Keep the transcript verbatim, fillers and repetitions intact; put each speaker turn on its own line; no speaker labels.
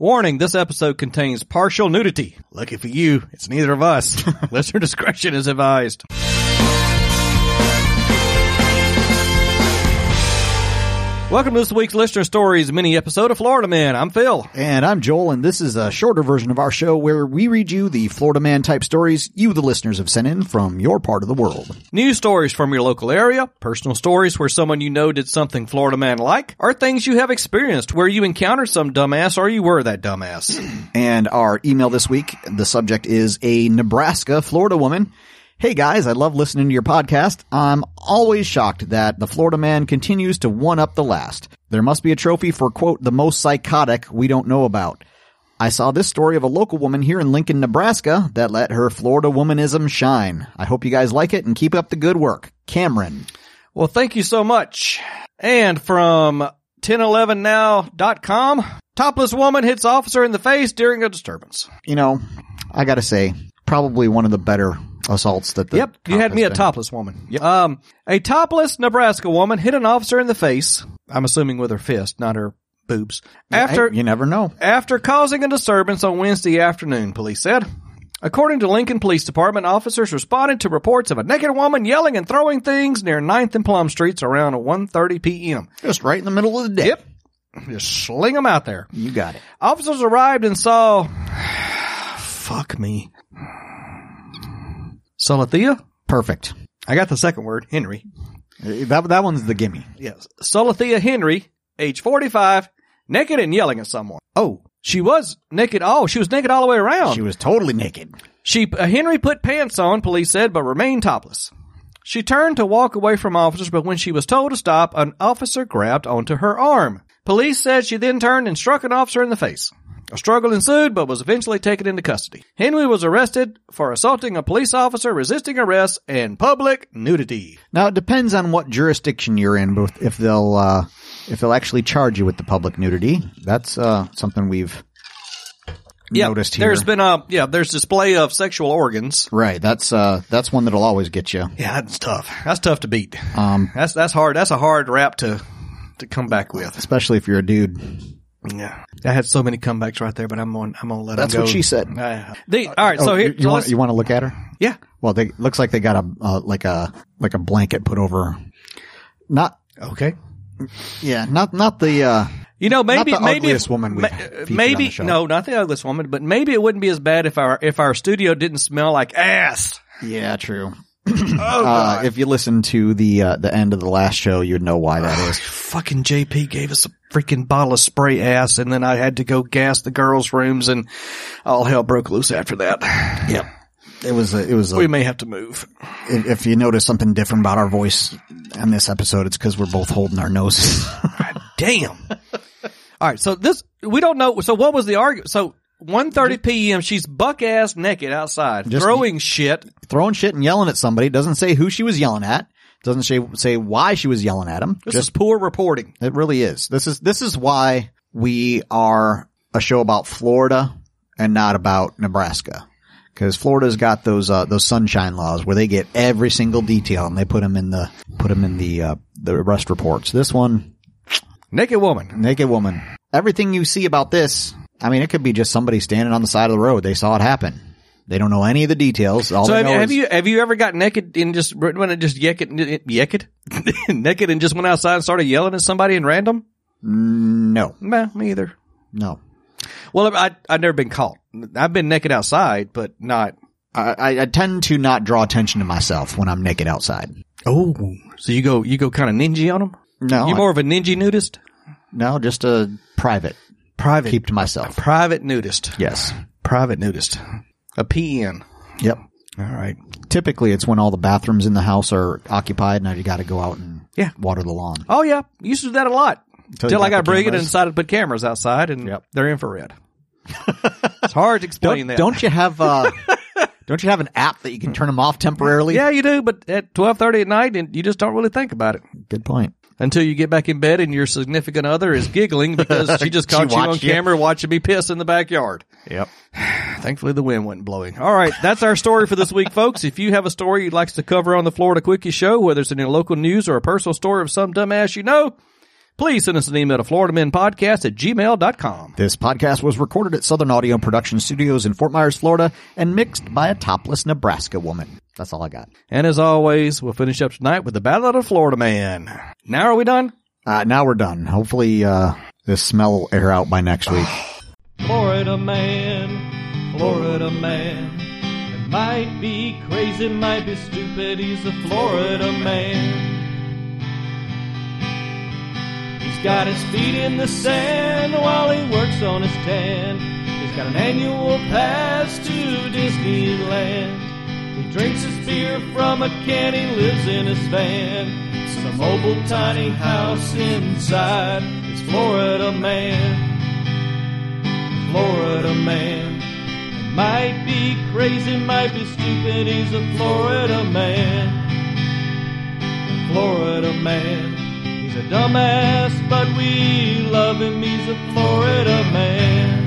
Warning, this episode contains partial nudity. Lucky for you, it's neither of us. Listener discretion is advised. Welcome to this week's Listener Stories mini episode of Florida Man. I'm Phil.
And I'm Joel, and this is a shorter version of our show where we read you the Florida Man type stories you, the listeners, have sent in from your part of the world.
News stories from your local area, personal stories where someone you know did something Florida Man like, or things you have experienced where you encountered some dumbass or you were that dumbass.
And our email this week, the subject is a Nebraska Florida woman. Hey guys, I love listening to your podcast. I'm always shocked that the Florida Man continues to one-up the last. There must be a trophy for, quote, the most psychotic we don't know about. I saw this story of a local woman here in Lincoln, Nebraska that let her Florida womanism shine. I hope you guys like it and keep up the good work. Cameron.
Well, thank you so much. And from ten eleven now dot com, topless woman hits officer in the face during a disturbance.
You know, I gotta say, probably one of the better assaults that the
Yep, you had me a topless woman. Yep. Um, a topless Nebraska woman hit an officer in the face. I'm assuming with her fist, not her boobs. After
hey, you never know.
After causing a disturbance on Wednesday afternoon, police said. According to Lincoln Police Department, officers responded to reports of a naked woman yelling and throwing things near ninth and Plum Streets around one thirty p.m.
Just right in the middle of the day.
Yep. Just sling them out there.
You got it.
Officers arrived and saw... Fuck me. Salathea?
Perfect.
I got the second word, Henry.
That that one's the gimme.
Yes. Salathea Henry, age forty-five, naked and yelling at someone. Oh, she was naked. Oh, she was naked all the way around.
She was totally naked.
She uh, Henry put pants on, police said, but remained topless. She turned to walk away from officers, but when she was told to stop, an officer grabbed onto her arm. Police said she then turned and struck an officer in the face. A struggle ensued, but was eventually taken into custody. Henry was arrested for assaulting a police officer, resisting arrest, and public nudity.
Now, it depends on what jurisdiction you're in, but if they'll uh, if they'll actually charge you with the public nudity. That's uh, something we've
yeah,
noticed here.
There's been a yeah, there's display of sexual organs.
Right. That's uh, that's one that'll always get you.
Yeah, that's tough. That's tough to beat.
Um,
that's that's hard. That's a hard rap to to come back with,
especially if you're a dude.
Yeah, I had so many comebacks right there, but I'm on. I'm gonna let
That's
them go.
what she said.
Uh, the, all right,
oh,
so here
you, you
so
want you want to look at her?
Yeah.
Well, they looks like they got a uh, like a like a blanket put over. Not
okay.
Yeah, not not the. Uh,
you know, maybe
not the
maybe
ugliest
if,
woman we
ma- maybe
on the show.
no, not the ugliest woman, but maybe it wouldn't be as bad if our if our studio didn't smell like ass.
Yeah, true.
oh,
uh, if you listen to the uh, the end of the last show, you'd know why that is.
Fucking J P gave us a freaking bottle of spray ass, and then I had to go gas the girls' rooms, and all hell broke loose after that.
Yep. It was a, it was a,
we may have to move.
If, if you notice something different about our voice on this episode, it's because we're both holding our noses.
God damn. All right, so this we don't know. So what was the argument? So one thirty p.m. she's buck ass naked outside,
Just
throwing shit,
throwing shit and yelling at somebody. Doesn't say who she was yelling at. Doesn't say say why she was yelling at him.
This
Just,
is poor reporting.
It really is. This is this is why we are a show about Florida and not about Nebraska. Because Florida's got those uh, those sunshine laws where they get every single detail and they put them in the put them in the uh, the arrest reports. This one,
naked woman,
naked woman. Everything you see about this, I mean, it could be just somebody standing on the side of the road. They saw it happen. They don't know any of the details. All
so
they
have,
know
have
is,
you have you ever got naked and just went and just yaked yaked naked and just went outside and started yelling at somebody in random?
No,
nah, me either.
No.
Well, I I've never been caught. I've been naked outside, but not.
I, I, I tend to not draw attention to myself when I'm naked outside.
Oh, so you go you go kind of ninja on them?
No,
you more of a ninja nudist?
No, just a private,
private,
keep to myself.
A private nudist.
Yes,
private nudist. A P N.
Yep.
All right.
Typically, it's when all the bathrooms in the house are occupied, and you got to go out and
yeah.
water the lawn.
Oh yeah, used to do that a lot. Until, Until I got big and decided to put cameras outside, and
yep.
they're infrared. It's hard to explain
don't,
that.
Don't you have uh, don't you have an app that you can turn them off temporarily?
Yeah, you do, but at twelve thirty at night, and you just don't really think about it.
Good point.
Until you get back in bed and your significant other is giggling because she just caught
she
you on
you.
camera watching me piss in the backyard.
Yep.
Thankfully, the wind wasn't blowing. All right, that's our story for this week, folks. If you have a story you'd like us to cover on the Florida Quickie Show, whether it's in your local news or a personal story of some dumbass you know, Please send us an email to florida men podcast at gmail dot com.
This podcast was recorded at Southern Audio Production Studios in Fort Myers, Florida, and mixed by a topless Nebraska woman. That's all I got.
And as always, we'll finish up tonight with the Battle of the Florida Man. Now are we done?
Uh, now we're done. Hopefully, uh, this smell will air out by next week.
Florida man, Florida man. It might be crazy, might be stupid, he's a Florida man. He's got his feet in the sand while he works on his tan. He's got an annual pass to Disneyland. He drinks his beer from a can, he lives in his van. Some mobile tiny house inside his Florida man. Florida man. It might be crazy, might be stupid, he's a Florida man. Florida man. He's a dumbass, but we love him, he's a Florida man.